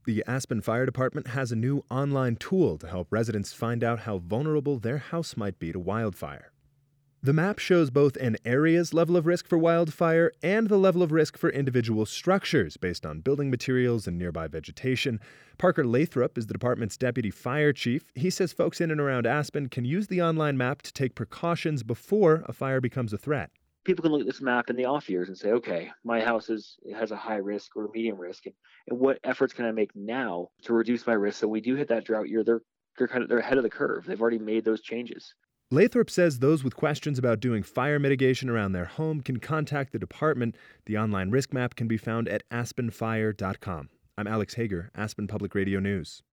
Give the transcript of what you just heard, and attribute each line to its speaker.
Speaker 1: The Aspen Fire Department has a new online tool to help residents find out how vulnerable their house might be to wildfire. The map shows both an area's level of risk for wildfire and the level of risk for individual structures based on building materials and nearby vegetation. Parker Lathrop is the department's deputy fire chief. He says folks in and around Aspen can use the online map to take precautions before a fire becomes a threat.
Speaker 2: People can look at this map in the off years and say, okay, my house has a high risk or a medium risk, and what efforts can I make now to reduce my risk so we do hit that drought year? They're ahead of the curve. They've already made those changes.
Speaker 1: Lathrop says those with questions about doing fire mitigation around their home can contact the department. The online risk map can be found at aspenfire.com. I'm Alex Hager, Aspen Public Radio News.